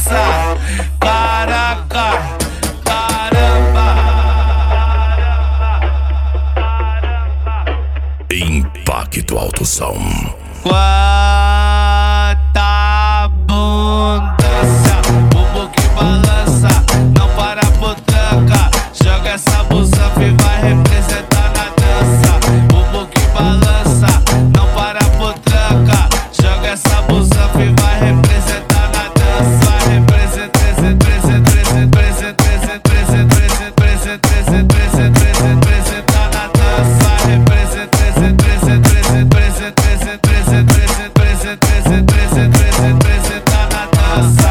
dança. Caraca, caramba. Impacto Alto Som. Quanta abundância, bumbum que balança, não para potranca. Joga essa busanfa e vai representar na dança. Bumbum que balança, não para potranca. Joga essa busanfa e vai representar na dança. Vai representar na dança. Vai representar na dança.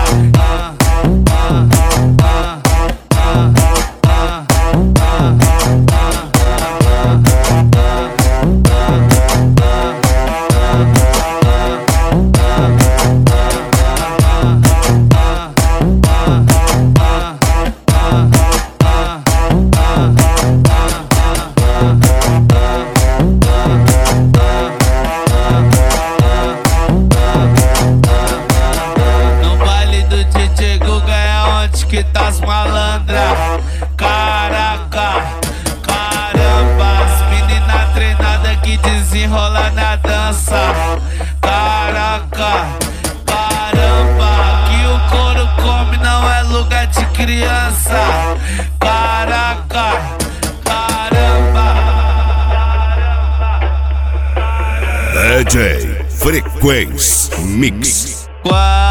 No baile do DJ Guga é onde que tá as malandras. Caraca, caramba, as meninas treinadas que desenrola na dança. Caraca, caramba, que o couro come não é lugar de criança. Caraca, caramba. DJ Frequência Mix. Quanta